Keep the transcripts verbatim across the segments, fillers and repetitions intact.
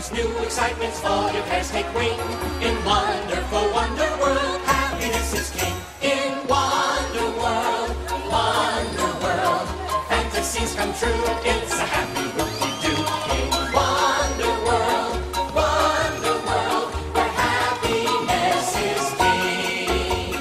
happens, new excitements, all your cares take wing. In wonderful Wonder World, happiness is king. In Wonder World, Wonder World, fantasies come true. It's a happy whoop-de-doo. In Wonder World, Wonder World, where happiness is king.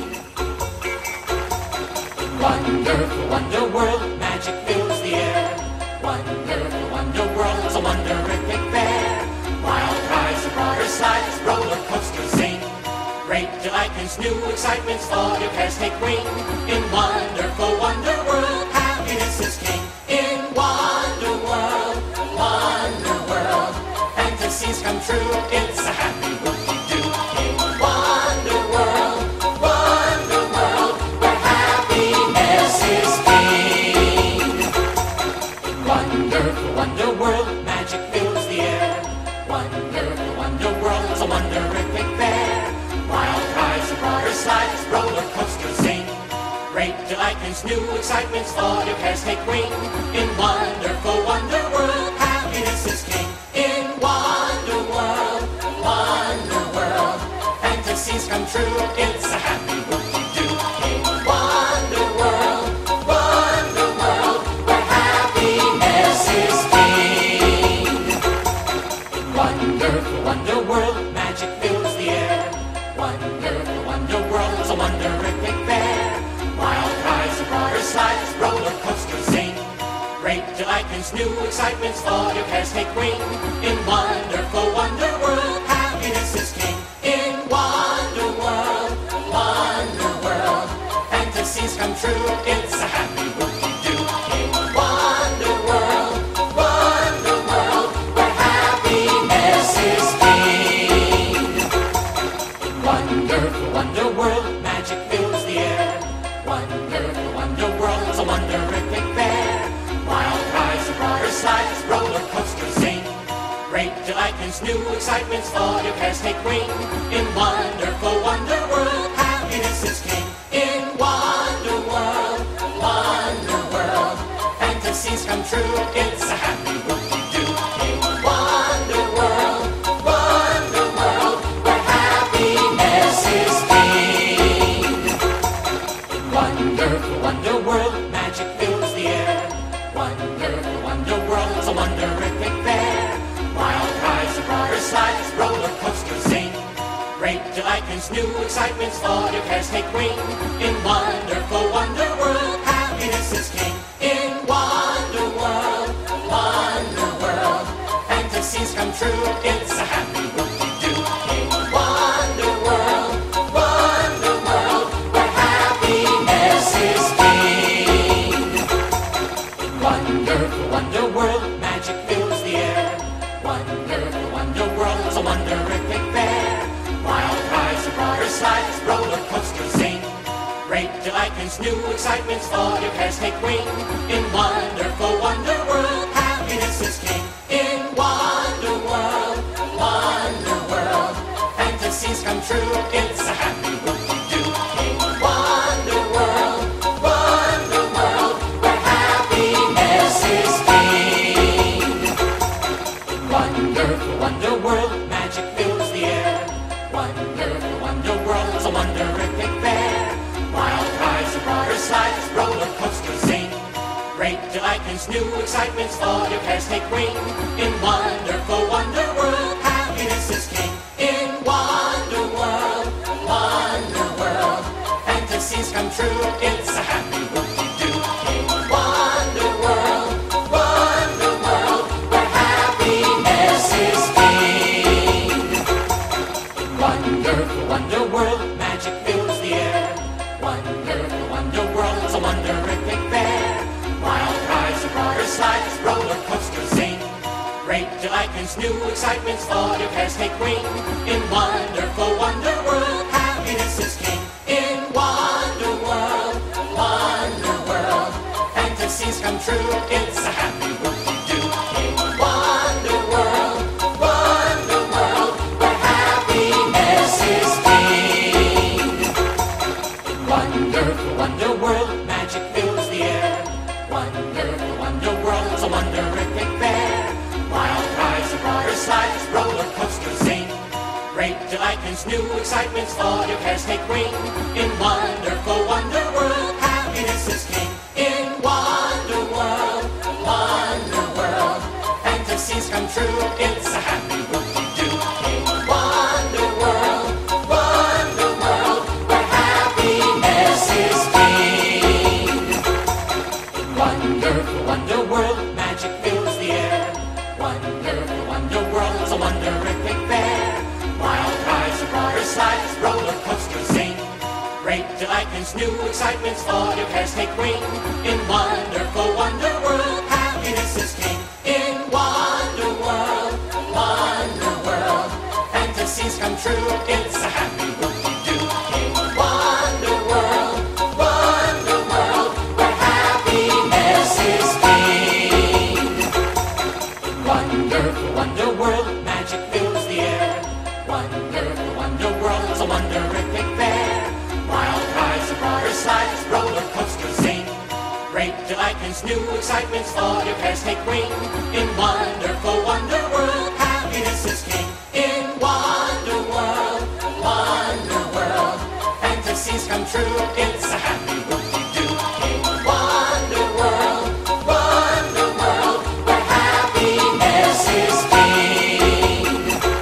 Wonderful Wonder World, magic fills the air. Wonderful Wonder World's a wonderific fair. Wild rides and water slides, roller coasters sing. Great delight means new excitements, all your cares take wing. In wonderful Wonder World, happiness is king. In Wonder World, Wonder World, fantasies come true. It's a happy whoop-de-doo. In Wonder World, Wonder World, where happiness is king. In Wonderful Wonder World, magic fills the air. Wonderful Wonder World's a wonderific fair. Wild rides and water slides, roller coasters sing. Great delight means new excitements, all your cares take wing. In Wonderful Wonder World, happiness is king. In Wonder World, Wonder World, fantasies come true. It's a happy whoop-de-doo. In Wonder World, Wonder World, where happiness is king. In Wonderful Wonder World, magic fills the air. Wonderful Wonder World's a wonderific fair. Wild rides and water slides, roller coasters sing. Great delight means new excitements, all your cares take wing. In Wonderful Wonder World, happiness is king. In Wonder World, Wonder World, fantasies come true. It's a happy whoop-de-doo. In Wonder World, Wonder World, where happiness is king. In Wonderful Wonder World, magic fills the air. Wonderful Wonder World's a wonderific fair. Wild rides and water slides, roller coasters sing. Great delight means new excitements, all your cares take wing. In Wonderful Wonder World, happiness is king. In Wonder World, Wonder World, fantasies come true. It's a happy whoop-de-doo. In Wonder World, Wonder World, where happiness is king. In Wonderful Wonder World, magic fills the air. Wonderful Wonder World's a wonderific fair. Wild rides and water slides, roller coasters sing. Great delight means new excitements, all your cares take wing. In Wonderful Wonder World, happiness is king. In Wonder World, Wonder World, fantasies come true. It's a happy whoop-de-doo. In Wonder World, Wonder World, where happiness is king. In Wonderful Wonder World, magic fills the air. Wonderful Wonder World's a wonderific fair. Wild rides and water slides, roller coasters sing. Great delight means new excitements, all your cares take wing. In Wonderful Wonder World, happiness is king. In Wonder World, Wonder World, fantasies come true. It's a happy whoop-de-doo. In Wonder World, Wonder World, where happiness is king. In Wonderful Wonder World, magic fills the air. Wonderful Wonder World's a wonderific fair. Wild rides and water slides, roller coasters sing. Great delight means new excitements, all your cares take wing. In Wonderful Wonder World, happiness is king. In Wonder World, Wonder World, fantasies come true. It's a happy whoop-de-doo. In Wonder World, Wonder World, where happiness is king. In Wonderful Wonder World, magic fills the air. Wonderful Wonder World's a wonderific fair. Wild rides and water slides, roller coasters sing. Great delight means new excitements, all your cares take wing. In Wonderful Wonder World, happiness is king. In Wonder World, Wonder World, fantasies come true. It's a happy whoop-de-doo. In Wonder World, Wonder World, where happiness is king. In Wonderful Wonder World, magic fills the air. Wonderful Wonder World's a wonderific fair. Wild rides and water sides, roller coasters zing. Great delight means new excitements, all your cares take wing. In wonderful Wonder World, happiness is king. In Wonder World, Wonder World, fantasies come true, it's a happy whoop-de-doo. In Wonder World, Wonder World, where happiness is king. In Wonderful Wonder World, magic fills the air. Wonderful Wonder World's a wonderific fair. Wild rides and water slides, roller coasters zing. Great delight means new excitements, all your cares take wing. In Wonderful Wonder World, happiness is king. In Wonder World, Wonder World, fantasies come true, it's a happy whoop-de-doo. In Wonder World, Wonder World, where happiness is king. In Wonderful Wonder World, magic fills the air. Wonderful Wonder World's a wonderific fair. Wild rides and water slides, roller coasters zing. Great delight means new excitements, all your cares take wing. In Wonderful Wonder World, happiness is king. In Wonder World, Wonder World, fantasies come true, it's a happy whoop-de-doo. In Wonder World, Wonder World, where happiness is king.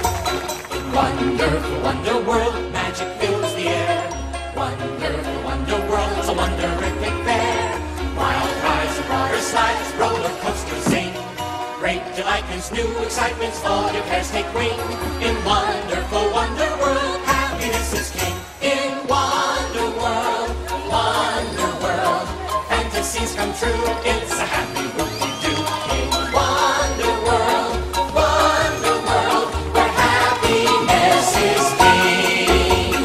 In Wonderful Wonder World, magic fills the air. Wonderful Wonder World's a wonderific fair. Wild rides and water slides, roller coasters zing. Great delight means new excitements, all your cares take wing. In Wonderful Wonder World, happiness is king. In Wonder World, Wonder World, fantasies come true, it's a happy whoop-de-doo. In Wonder World, Wonder World, where happiness is king.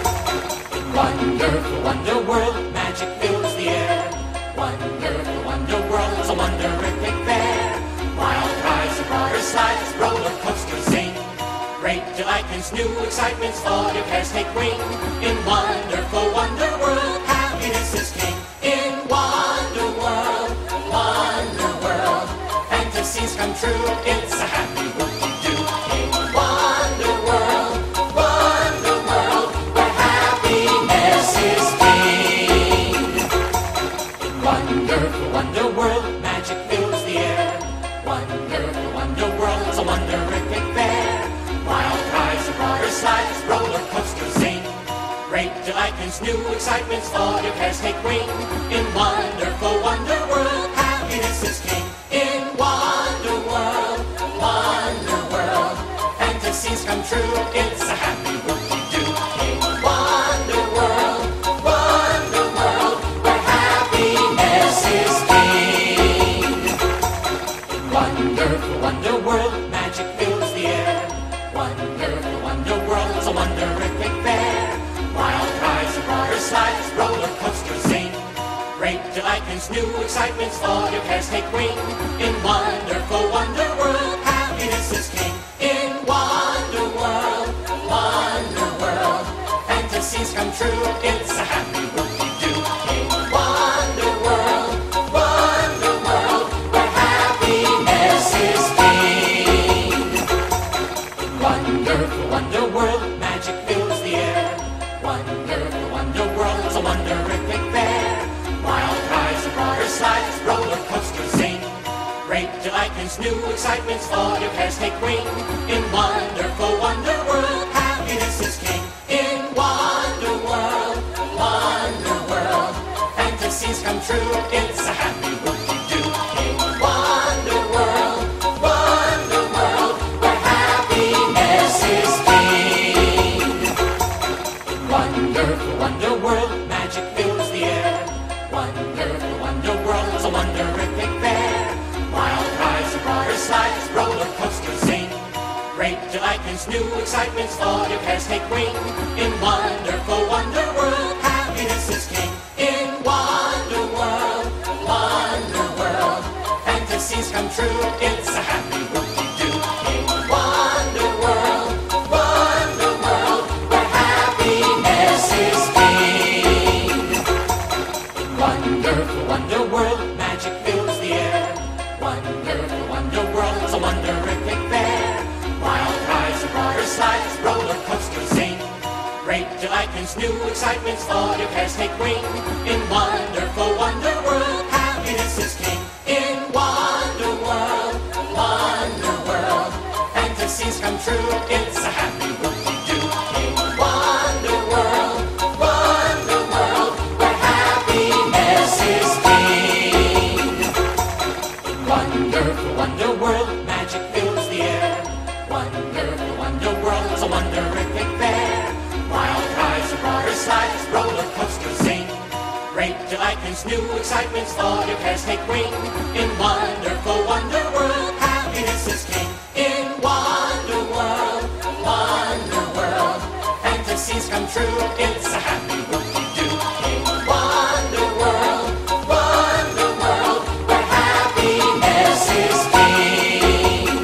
In Wonderful Wonder World, magic fills the air. Wonderful Wonder World's a wonderific fair. Wild rides and water slides, roller coasters zing. Great delight means new excitements, all your cares take wing. In Wonderful Wonder World, happiness is king. In Wonder World, Wonder World, fantasies come true, it's a happy whoop-de-doo. In Wonder World, Wonder World, where happiness is king. In Wonderful Wonder World, magic fills the air. Wonderful Wonder World's a wonderific fair. Wild rides and water slides, roller coasters zing. Great delight means new excitements, all your cares take wing. In Wonderful Wonder World, happiness is king. In Wonder World, Wonder World, fantasies come true, it's a happy whoop-de-doo. In Wonder World, Wonder World, where happiness is king. In Wonderful Wonder World, magic fills the air. Wonderful Wonder World's a wonderific fair. Wild rides and water slides, roller coasters zing. Great delight means new excitements, all your cares take wing. In Wonderful Wonder World, happiness is king. In Wonder World, Wonder World, fantasies come true, it's a happy whoop-de-doo. In Wonder World, Wonder World, where happiness is king. In Wonderful Wonder World, magic fills the air. Wonderful Wonder World's a wonderific fair. Wild rides and water slides, roller coasters zing. Great delight means new excitements, all your cares take wing. In Wonderful Wonder World, happiness is king. In Wonder World, Wonder World, fantasies come true, it's a happy whoop-de-doo. In Wonder World, Wonder World, where happiness is king. In Wonderful Wonder World, magic fills the air. Wonderful Wonder World's a wonderific fair. Wild rides and water slides, roller coasters zing. Great delight means new excitements, all your cares take wing. In Wonderful Wonder World, happiness is king. In Wonder World, Wonder World, fantasies come true, it's a happy whoop-de-doo. In Wonder World, Wonder World, where happiness is king. In Wonderful Wonder World, magic fills the air. Wonderful Wonder World's a wonderific fair. delights, new excitements, all your cares take wing. In wonderful Wonder World, happiness is king. In Wonder World, Wonder World, fantasies come true. It's a happy world we do. In Wonder World, Wonder World, where happiness is king. In wonderful Wonder World, magic fills the air. Wonderful Wonder World, it's a wonderific fair. Wild rides and water slides, roller coasters sing. Great delight means new excitements, all your cares take wing. In wonderful Wonder World, happiness is king. In Wonder World, Wonder World, fantasies come true. It's a happy world we do. In Wonder World, Wonder World, where happiness is king.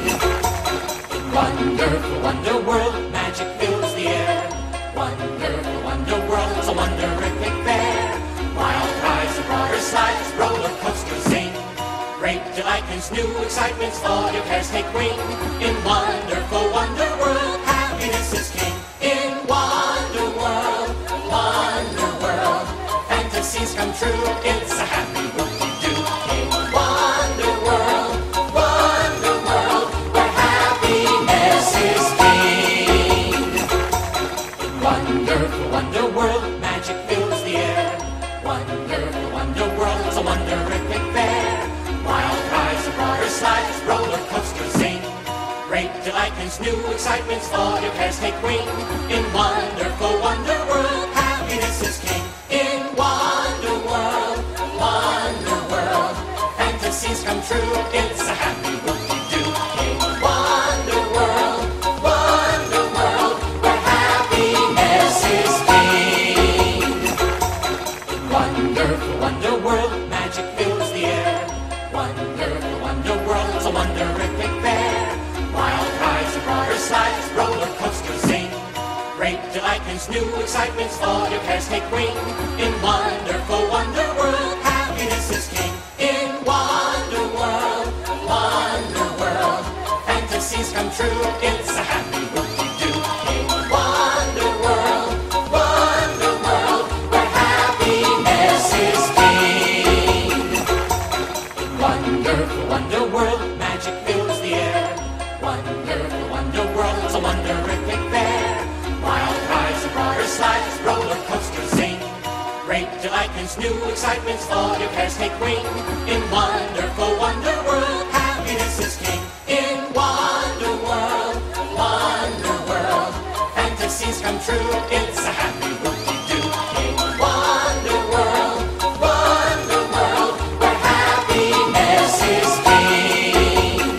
In wonderful Wonder World, magic fills the air. Wonderful Wonder World, it's a wonderific fair. Wild rides and water slides, roller coasters sing. Great delight means new excitements, all your cares take wing. In wonderful Wonder World, happiness is king. In Wonder World, Wonder World, fantasies come true. It's a happy world we do. In Wonder World, Wonder World, where happiness is king. In wonderful Wonder World, magic fills the air. Wonderful Wonder World, it's a wonderific fair. Wild rides and water slides, roller coasters sing. Great delight means new excitements, all your cares take wing. In wonderful Wonder World, happiness is king. In Wonder World, Wonder World, fantasies come true. It's a happy world we do. In Wonder World, Wonder World, where happiness is king. In wonderful Wonder World, magic fills the air. Wonderful Wonder World, it's a wonderific fair. Wild rides and water slides, roller coasters sing. Great delight means new excitements, all your cares take wing. In wonderful Wonder World, happiness is king. In Wonder World, Wonder World, fantasies come true. It's a happy world we do. In Wonder World, Wonder World, where happiness is king. In wonderful Wonder World, magic fills the air. Wonderful Wonder World, it's a wonderific fair. Wild rides and water slides, roller coasters sing. Great delight means new excitements, all your cares take wing. In wonderful Wonder World, happiness is king. In Wonder World, Wonder World, fantasies come true. It's a happy world we do. In Wonder World, Wonder World, where happiness is king.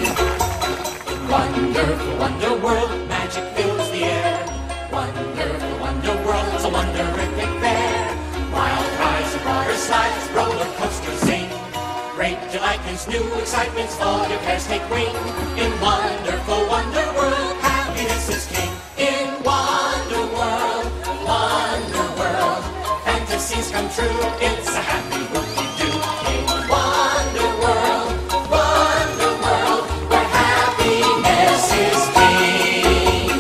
In wonderful Wonder World, magic fills the air. Wonderful Wonder World, it's a wonderific fair. Wild rides and water slides, roller coasters sing. Great delight means new excitements, all your cares take wing. In wonderful Wonder World, happiness is king. In Wonder World, Wonder World, fantasies come true. It's a happy world we do. In Wonder World, Wonder World, where happiness is king.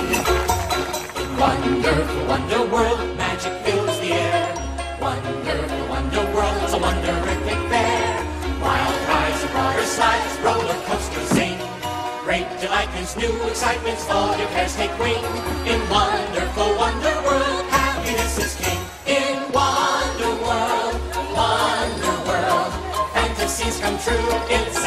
In wonderful Wonder World, magic fills the air. Wonderful Wonder World, it's a wonderific fair. Wild rides and water slides, roller coasters sing. Great delight means new excitements, all your cares take wing. In wonderful Wonder World, happiness is king. In Wonder World, Wonder World, fantasies come true. It's